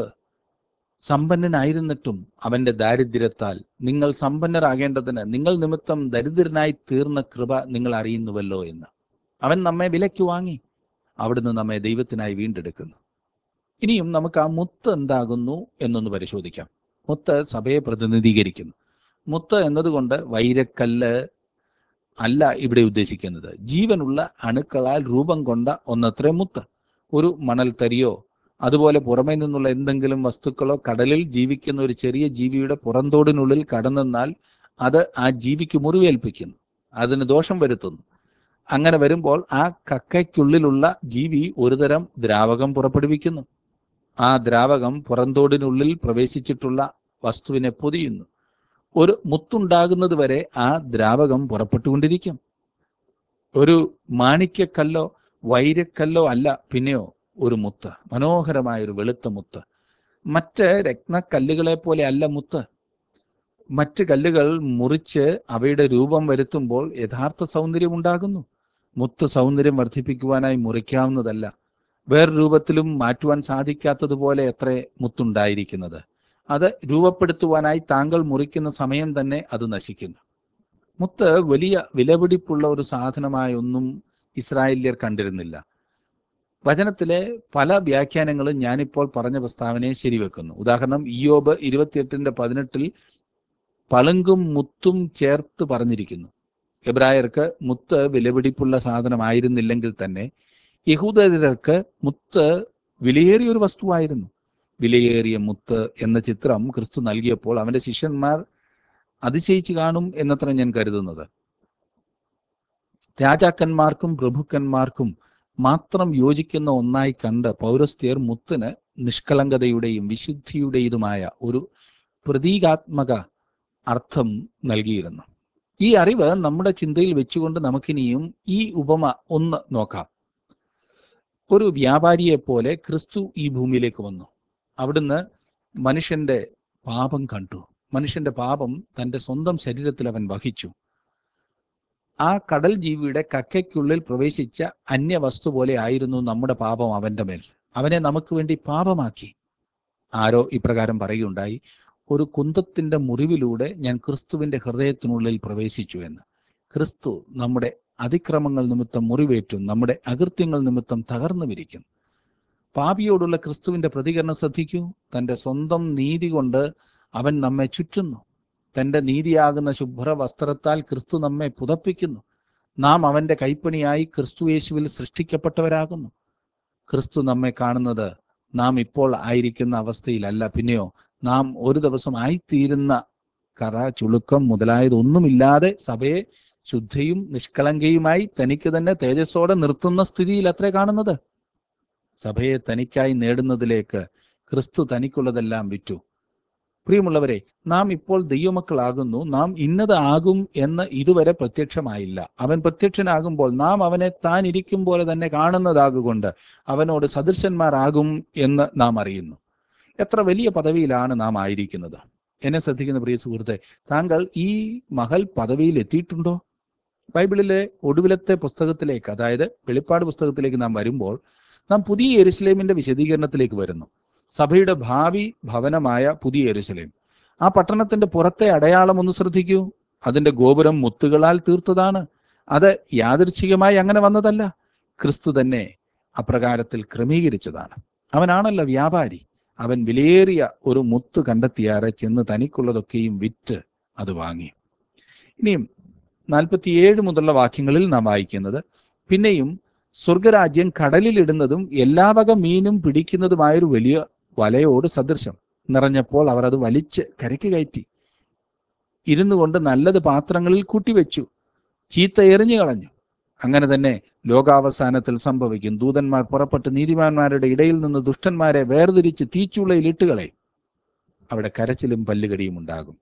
സമ്പന്നനായിരുന്നിട്ടും അവന്റെ ദാരിദ്ര്യത്താൽ നിങ്ങൾ സമ്പന്നരാകേണ്ടതിന് നിങ്ങൾ നിമിത്തം ദരിദ്രനായി തീർന്ന കൃപ നിങ്ങൾ അറിയുന്നുവല്ലോ എന്ന്. അവൻ നമ്മെ വിലയ്ക്ക് വാങ്ങി. അവിടുന്ന് നമ്മെ ദൈവത്തിനായി വീണ്ടെടുക്കുന്നു. ഇനിയും നമുക്ക് ആ മുത്ത് എന്താകുന്നു എന്നൊന്ന് പരിശോധിക്കാം. മുത്ത് സഭയെ പ്രതിനിധീകരിക്കുന്നു. മുത്ത് എന്നതുകൊണ്ട് വൈരക്കല്ല് അല്ല ഇവിടെ ഉദ്ദേശിക്കുന്നത്. ജീവനുള്ള അണുക്കളാൽ രൂപം കൊണ്ട ഒന്നത്രേ മുത്ത്. ഒരു മണൽത്തരിയോ അതുപോലെ പുറമേ നിന്നുള്ള എന്തെങ്കിലും വസ്തുക്കളോ കടലിൽ ജീവിക്കുന്ന ഒരു ചെറിയ ജീവിയുടെ പുറന്തോടിനുള്ളിൽ കടന്നെന്നാൽ അത് ആ ജീവിക്ക് മുറിവേൽപ്പിക്കുന്നു, അതിന് ദോഷം വരുത്തുന്നു. അങ്ങനെ വരുമ്പോൾ ആ കക്കയ്ക്കുള്ളിലുള്ള ജീവി ഒരുതരം ദ്രാവകം പുറപ്പെടുവിക്കുന്നു. ആ ദ്രാവകം പുറന്തോടിനുള്ളിൽ പ്രവേശിച്ചിട്ടുള്ള വസ്തുവിനെ പൊതിയുന്നു. ഒരു മുത്തുണ്ടാകുന്നത് വരെ ആ ദ്രാവകം പുറപ്പെട്ടുകൊണ്ടിരിക്കും. ഒരു മാണിക്യക്കല്ലോ വൈരക്കല്ലോ അല്ല, പിന്നെയോ ഒരു മുത്ത്, മനോഹരമായ ഒരു വെളുത്ത മുത്ത്. മറ്റ് രത്നക്കല്ലുകളെ പോലെ അല്ല മുത്ത്. മറ്റ് കല്ലുകൾ മുറിച്ച് അവയുടെ രൂപം വരുത്തുമ്പോൾ യഥാർത്ഥ സൗന്ദര്യം ഉണ്ടാകുന്നു. മുത്ത് സൗന്ദര്യം വർദ്ധിപ്പിക്കുവാനായി മുറിക്കാവുന്നതല്ല. വേറെ രൂപത്തിലും മാറ്റുവാൻ സാധിക്കാത്തതുപോലെ എത്രേ മുത്തുണ്ടായിരിക്കുന്നത്. അത് രൂപപ്പെടുത്തുവാനായി താങ്കൾ മുറിക്കുന്ന സമയം തന്നെ അത് നശിക്കുന്നു. മുത്ത് വലിയ വിലപിടിപ്പുള്ള ഒരു സാധനമായൊന്നും ഇസ്രായേല്യർ കണ്ടിരുന്നില്ല. വചനത്തിലെ പല വ്യാഖ്യാനങ്ങളും ഞാനിപ്പോൾ പറഞ്ഞ പ്രസ്താവനയെ ശരിവെക്കുന്നു. ഉദാഹരണം, ഇയ്യോബ് 28:18 പളുങ്കും മുത്തും ചേർത്ത് പറഞ്ഞിരിക്കുന്നു. എബ്രായർക്ക് മുത്ത് വിലപിടിപ്പുള്ള സാധനമായിരുന്നില്ലെങ്കിൽ തന്നെ യഹൂദർക്ക് മുത്ത് വിലയേറിയ ഒരു വസ്തുവായിരുന്നു. വിലയേറിയ മുത്ത് എന്ന ചിത്രം ക്രിസ്തു നൽകിയപ്പോൾ അവന്റെ ശിഷ്യന്മാർ അതിശയിച്ചു കാണും എന്നത്ര ഞാൻ കരുതുന്നത്. രാജാക്കന്മാർക്കും പ്രഭുക്കന്മാർക്കും മാത്രം യോജിക്കുന്ന ഒന്നായി കണ്ട് പൗരസ്ത്യർ മുത്തിന് നിഷ്കളങ്കതയുടെയും വിശുദ്ധിയുടേതുമായ ഒരു പ്രതീകാത്മക അർത്ഥം നൽകിയിരുന്നു. ഈ അറിവ് നമ്മുടെ ചിന്തയിൽ വെച്ചുകൊണ്ട് നമുക്കിനിയും ഈ ഉപമ ഒന്ന് നോക്കാം. ഒരു വ്യാപാരിയെ പോലെ ക്രിസ്തു ഈ ഭൂമിയിലേക്ക് വന്നു. അവിടുന്ന് മനുഷ്യന്റെ പാപം കണ്ടു. മനുഷ്യന്റെ പാപം തൻ്റെ സ്വന്തം ശരീരത്തിൽ അവൻ വഹിച്ചു. ആ കടൽ ജീവിയുടെ കക്കയ്ക്കുള്ളിൽ പ്രവേശിച്ച അന്യവസ്തു പോലെ ആയിരുന്നു നമ്മുടെ പാപം അവന്റെ മേൽ. അവനെ നമുക്ക് വേണ്ടി പാപമാക്കി. ആരോ ഇപ്രകാരം പറയുകയുണ്ടായി, ഒരു കുന്തത്തിന്റെ മുറിവിലൂടെ ഞാൻ ക്രിസ്തുവിന്റെ ഹൃദയത്തിനുള്ളിൽ പ്രവേശിച്ചു എന്ന്. ക്രിസ്തു നമ്മുടെ അതിക്രമങ്ങൾ നിമിത്തം മുറിവേറ്റും നമ്മുടെ അകൃത്യങ്ങൾ നിമിത്തം തകർന്നു വിരിക്കും. പാപിയോടുള്ള ക്രിസ്തുവിന്റെ പ്രതികരണം ശ്രദ്ധിക്കൂ. തൻ്റെ സ്വന്തം നീതി കൊണ്ട് അവൻ നമ്മെ ചുറ്റുന്നു. തൻ്റെ നീതിയാകുന്ന ശുഭ്ര വസ്ത്രത്താൽ ക്രിസ്തു നമ്മെ പുതപ്പിക്കുന്നു. നാം അവൻ്റെ കൈപ്പണിയായി ക്രിസ്തു യേശുവിൽ സൃഷ്ടിക്കപ്പെട്ടവരാകുന്നു. ക്രിസ്തു നമ്മെ കാണുന്നത് നാം ഇപ്പോൾ ആയിരിക്കുന്ന അവസ്ഥയിലല്ല, പിന്നെയോ നാം ഒരു ദിവസം ആയിത്തീരുന്ന കറ, ചുളുക്കം മുതലായതൊന്നുമില്ലാതെ സഭയെ ശുദ്ധയും നിഷ്കളങ്കയുമായി തനിക്ക് തന്നെ തേജസ്സോടെ നിർത്തുന്ന സ്ഥിതിയിൽ അത്രേ കാണുന്നത്. സഭയെ തനിക്കായി നേടുന്നതിലേക്ക് ക്രിസ്തു തനിക്കുള്ളതെല്ലാം വിറ്റു. പ്രിയമുള്ളവരെ, നാം ഇപ്പോൾ ദൈവമക്കളാകുന്നു. നാം ഇന്നത് ആകും എന്ന് ഇതുവരെ പ്രത്യക്ഷമായില്ല. അവൻ പ്രത്യക്ഷനാകുമ്പോൾ നാം അവനെ താൻ ഇരിക്കും പോലെ തന്നെ കാണുന്നതാകൊണ്ട് അവനോട് സദൃശന്മാരാകും എന്ന് നാം അറിയുന്നു. എത്ര വലിയ പദവിയിലാണ് നാം ആയിരിക്കുന്നത്! എന്നെ ശ്രദ്ധിക്കുന്ന പ്രിയ സുഹൃത്തെ, താങ്കൾ ഈ മഹൽ പദവിയിൽ എത്തിയിട്ടുണ്ടോ? ബൈബിളിലെ ഒടുവിലത്തെ പുസ്തകത്തിലേക്ക്, അതായത് വെളിപ്പാട് പുസ്തകത്തിലേക്ക് നാം വരുമ്പോൾ നാം പുതിയ യെരുശലേമിന്റെ വിശദീകരണത്തിലേക്ക് വരുന്നു. സഭയുടെ ഭാവി ഭവനമായ പുതിയ യെരുശലേം. ആ പട്ടണത്തിന്റെ പുറത്തെ അടയാളം ഒന്ന് ശ്രദ്ധിക്കൂ. അതിന്റെ ഗോപുരം മുത്തുകളാൽ തീർത്തതാണ്. അത് യാദൃച്ഛികമായി അങ്ങനെ വന്നതല്ല. ക്രിസ്തു തന്നെ അപ്രകാരത്തിൽ ക്രമീകരിച്ചതാണ്. അവനാണല്ലോ വ്യാപാരി. അവൻ വിലയേറിയ ഒരു മുത്ത് കണ്ടെത്തിയാറെ ചെന്ന് തനിക്കുള്ളതൊക്കെയും വിറ്റ് അത് വാങ്ങി. ഇനിയും 47 മുതലുള്ള വാക്യങ്ങളിൽ നാം വായിക്കുന്നത്, പിന്നെയും സ്വർഗരാജ്യം കടലിലിടുന്നതും എല്ലാ വക മീനും പിടിക്കുന്നതുമായൊരു വലിയ വലയോട് സദൃശം. നിറഞ്ഞപ്പോൾ അവർ അത് വലിച്ച് കരയ്ക്ക് കയറ്റി. ഇരുന്നു കൊണ്ട് നല്ലത് പാത്രങ്ങളിൽ കൂട്ടിവെച്ചു, ചീത്ത എറിഞ്ഞു കളഞ്ഞു. അങ്ങനെ തന്നെ ലോകാവസാനത്തിൽ സംഭവിക്കും. ദൂതന്മാർ പുറപ്പെട്ട് നീതിമാന്മാരുടെ ഇടയിൽ നിന്ന് ദുഷ്ടന്മാരെ വേർതിരിച്ച് തീച്ചുളയിൽ ഇട്ടുകളയും. അവിടെ കരച്ചിലും പല്ലുകടിയും ഉണ്ടാകും.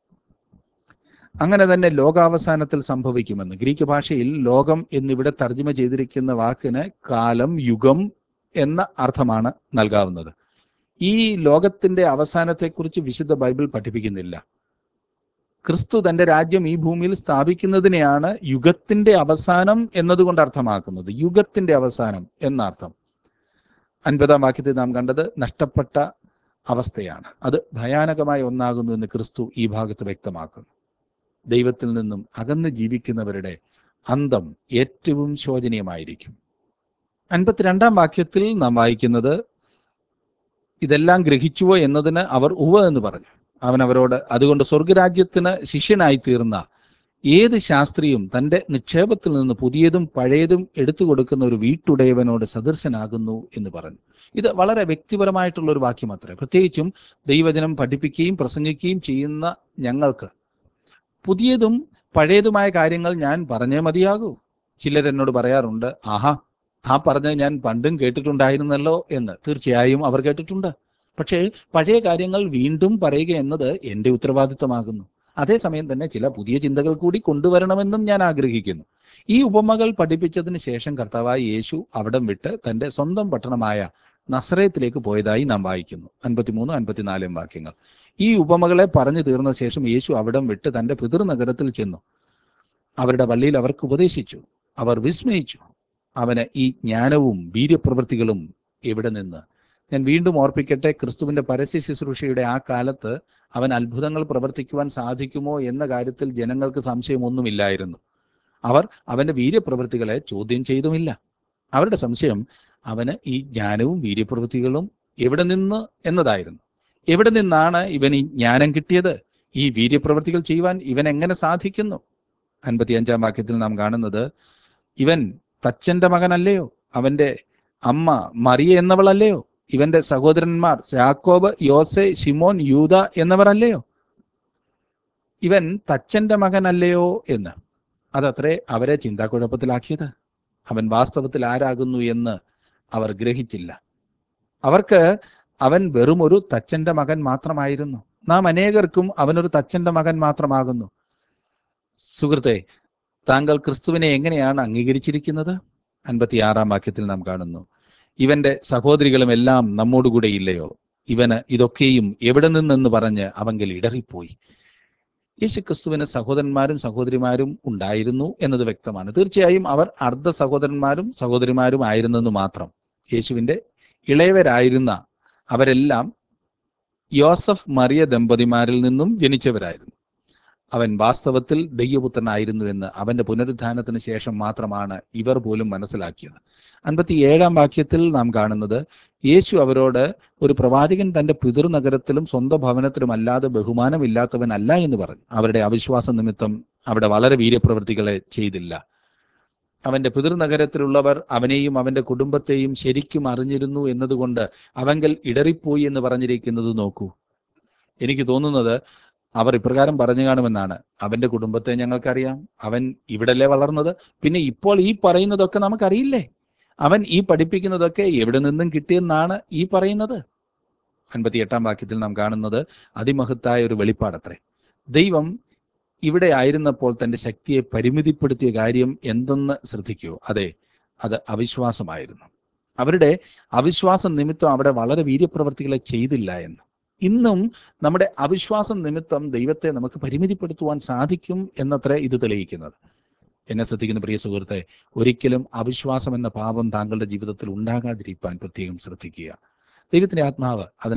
അങ്ങനെ തന്നെ ലോകാവസാനത്തിൽ സംഭവിക്കുമെന്ന്. ഗ്രീക്ക് ഭാഷയിൽ ലോകം എന്നിവിടെ തർജ്ജമ ചെയ്തിരിക്കുന്ന വാക്കിന് കാലം, യുഗം എന്ന അർത്ഥമാണ് നൽകാവുന്നത്. ഈ ലോകത്തിന്റെ അവസാനത്തെക്കുറിച്ച് വിശുദ്ധ ബൈബിൾ പഠിപ്പിക്കുന്നില്ല. ക്രിസ്തു തന്റെ രാജ്യം ഈ ഭൂമിയിൽ സ്ഥാപിക്കുന്നതിനെയാണ് യുഗത്തിന്റെ അവസാനം എന്നതുകൊണ്ട് അർത്ഥമാക്കുന്നത്. യുഗത്തിന്റെ അവസാനം എന്നർത്ഥം. 50-ാം വാക്യത്തിൽ നാം കണ്ടത് നഷ്ടപ്പെട്ട അവസ്ഥയാണ്. അത് ഭയാനകമായ ഒന്നാകുന്നു എന്ന് ക്രിസ്തു ഈ ഭാഗത്ത് വ്യക്തമാക്കുന്നു. ദൈവത്തിൽ നിന്നും അകന്ന് ജീവിക്കുന്നവരുടെ അന്തം ഏറ്റവും ശോചനീയമായിരിക്കും. 52-ാം വാക്യത്തിൽ നാം വായിക്കുന്നത്, ഇതെല്ലാം ഗ്രഹിച്ചുവോ എന്നതിന് അവർ ഉവ്വ് എന്ന് പറഞ്ഞു. അവൻ അവരോട്, അതുകൊണ്ട് സ്വർഗരാജ്യത്തിന് ശിഷ്യനായി തീർന്ന ഏത് ശാസ്ത്രിയും തൻ്റെ നിക്ഷേപത്തിൽ നിന്ന് പുതിയതും പഴയതും എടുത്തു കൊടുക്കുന്ന ഒരു വീട്ടുടയവനോട് സദൃശനാകുന്നു എന്ന് പറഞ്ഞു. ഇത് വളരെ വ്യക്തിപരമായിട്ടുള്ള ഒരു വാക്യം അത്രേ. പ്രത്യേകിച്ചും ദൈവവചനം പഠിപ്പിക്കുകയും പ്രസംഗിക്കുകയും ചെയ്യുന്ന ഞങ്ങൾക്ക് പുതിയതും പഴയതുമായ കാര്യങ്ങൾ ഞാൻ പറഞ്ഞേ മതിയാകൂ. ചിലരെന്നോട് പറയാറുണ്ട്, ആഹാ, ആ പറഞ്ഞത് ഞാൻ പണ്ടും കേട്ടിട്ടുണ്ടായിരുന്നല്ലോ എന്ന്. തീർച്ചയായും അവർ കേട്ടിട്ടുണ്ട്. പക്ഷേ പഴയ കാര്യങ്ങൾ വീണ്ടും പറയുക എന്നത് എൻ്റെ ഉത്തരവാദിത്തമാകുന്നു. അതേസമയം തന്നെ ചില പുതിയ ചിന്തകൾ കൂടി കൊണ്ടുവരണമെന്നും ഞാൻ ആഗ്രഹിക്കുന്നു. ഈ ഉപമകൾ പഠിപ്പിച്ചതിന് ശേഷം കർത്താവായ യേശു അവിടം വിട്ട് തൻ്റെ സ്വന്തം പട്ടണമായ നസറേത്തിലേക്ക് പോയതായി നാം വായിക്കുന്നു. 53-54 വാക്യങ്ങൾ. ഈ ഉപമകളെ പറഞ്ഞു തീർന്ന ശേഷം യേശു അവിടം വിട്ട് തൻ്റെ പിതൃനഗരത്തിൽ ചെന്നു. അവരുടെ പള്ളിയിൽ അവർക്ക് ഉപദേശിച്ചു. അവർ വിസ്മയിച്ചു. അവന് ഈ ജ്ഞാനവും വീര്യപ്രവൃത്തികളും എവിടെ നിന്ന്? ഞാൻ വീണ്ടും ഓർപ്പിക്കട്ടെ, ക്രിസ്തുവിന്റെ പരസ്യ ശുശ്രൂഷയുടെ ആ കാലത്ത് അവൻ അത്ഭുതങ്ങൾ പ്രവർത്തിക്കുവാൻ സാധിക്കുമോ എന്ന കാര്യത്തിൽ ജനങ്ങൾക്ക് സംശയമൊന്നുമില്ലായിരുന്നു. അവർ അവന്റെ വീര്യപ്രവൃത്തികളെ ചോദ്യം ചെയ്തുമില്ല. അവരുടെ സംശയം അവന് ഈ ജ്ഞാനവും വീര്യപ്രവൃത്തികളും എവിടെ നിന്ന് എന്നതായിരുന്നു. എവിടെ നിന്നാണ് ഇവൻ ഈ ജ്ഞാനം കിട്ടിയത്? ഈ വീര്യപ്രവൃത്തികൾ ചെയ്യുവാൻ ഇവൻ എങ്ങനെ സാധിക്കുന്നു? 55-ാം വാക്യത്തിൽ നാം കാണുന്നത്, ഇവൻ തച്ചന്റെ മകനല്ലയോ? അവന്റെ അമ്മ മറിയ എന്നവളല്ലയോ? ഇവന്റെ സഹോദരന്മാർ യാക്കോബ്, യോസെ, ശിമോൻ, യൂദ എന്നിവർ അല്ലയോ? ഇവൻ തച്ചന്റെ മകനല്ലയോ എന്ന്. അതത്രേ അവരെ ചിന്താക്കുഴപ്പത്തിലാക്കിയത്. അവൻ വാസ്തവത്തിൽ ആരാകുന്നു എന്ന് അവർ ഗ്രഹിച്ചില്ല. അവർക്ക് അവൻ വെറും ഒരു തച്ചന്റെ മകൻ മാത്രമായിരുന്നു. നാം അനേകർക്കും അവനൊരു തച്ചന്റെ മകൻ മാത്രമാകുന്നു. സുഹൃത്തെ, താങ്കൾ ക്രിസ്തുവിനെ എങ്ങനെയാണ് അംഗീകരിച്ചിരിക്കുന്നത്? 56-ാം വാക്യത്തിൽ നാം കാണുന്നു, ഇവന്റെ സഹോദരികളും എല്ലാം നമ്മോടുകൂടെ ഇല്ലയോ? ഇവന് ഇതൊക്കെയും എവിടെ നിന്നെന്ന് പറഞ്ഞ് അവങ്കിൽ ഇടറിപ്പോയി. യേശു ക്രിസ്തുവിന് സഹോദരന്മാരും സഹോദരിമാരും ഉണ്ടായിരുന്നു എന്നത് വ്യക്തമാണ്. തീർച്ചയായും അവർ അർദ്ധ സഹോദരന്മാരും സഹോദരിമാരും ആയിരുന്നെന്ന് മാത്രം. യേശുവിൻ്റെ ഇളയവരായിരുന്ന അവരെല്ലാം യോസഫ് മറിയ ദമ്പതിമാരിൽ നിന്നും ജനിച്ചവരായിരുന്നു. അവൻ വാസ്തവത്തിൽ ദൈവപുത്രനായിരുന്നു എന്ന് അവന്റെ പുനരുത്ഥാനത്തിന് ശേഷം മാത്രമാണ് ഇവർ പോലും മനസ്സിലാക്കിയത്. 57 വാക്യത്തിൽ നാം കാണുന്നത്, യേശു അവരോട്, ഒരു പ്രവാചകൻ തന്റെ പിതൃനഗരത്തിലും സ്വന്തം ഭവനത്തിലും അല്ലാതെ ബഹുമാനമില്ലാത്തവനല്ല എന്ന് പറഞ്ഞു. അവരുടെ അവിശ്വാസ നിമിത്തം അവിടെ വളരെ വീര്യപ്രവൃത്തികളെ ചെയ്തില്ല. അവന്റെ പിതൃനഗരത്തിലുള്ളവർ അവനെയും അവന്റെ കുടുംബത്തെയും ശരിക്കും അറിഞ്ഞിരുന്നു എന്നതുകൊണ്ട് അവങ്കൽ ഇടറിപ്പോയി എന്ന് പറഞ്ഞിരിക്കുന്നത് നോക്കൂ. എനിക്ക് തോന്നുന്നത് അവർ ഇപ്രകാരം പറഞ്ഞു കാണുമെന്നാണ്: അവന്റെ കുടുംബത്തെ ഞങ്ങൾക്കറിയാം, അവൻ ഇവിടല്ലേ വളർന്നത്, പിന്നെ ഇപ്പോൾ ഈ പറയുന്നതൊക്കെ നമുക്കറിയില്ലേ, അവൻ ഈ പഠിപ്പിക്കുന്നതൊക്കെ എവിടെ നിന്നും കിട്ടിയെന്നാണ് ഈ പറയുന്നത്. 58 വാക്യത്തിൽ നാം കാണുന്നത് അതിമഹത്തായ ഒരു വെളിപ്പാടത്രേ. ദൈവം ഇവിടെ ആയിരുന്നപ്പോൾ തന്റെ ശക്തിയെ പരിമിതിപ്പെടുത്തിയ കാര്യം എന്തെന്ന് ശ്രദ്ധിക്കൂ. അതെ, അത് അവിശ്വാസമായിരുന്നു. അവരുടെ അവിശ്വാസം നിമിത്തം അവിടെ വളരെ വീര്യപ്രവർത്തികളെ ചെയ്തില്ല എന്ന്. ഇന്നും നമ്മുടെ അവിശ്വാസം നിമിത്തം ദൈവത്തെ നമുക്ക് പരിമിതിപ്പെടുത്തുവാൻ സാധിക്കും എന്നത്രേ ഇത് തെളിയിക്കുന്നത്. എന്നെ ശ്രദ്ധിക്കുന്ന പ്രിയ സുഹൃത്തെ, ഒരിക്കലും അവിശ്വാസം എന്ന പാപം താങ്കളുടെ ജീവിതത്തിൽ ഉണ്ടാകാതിരിക്കാൻ പ്രത്യേകം ശ്രദ്ധിക്കുക. ദൈവത്തിന്റെ ആത്മാവ് അതിന്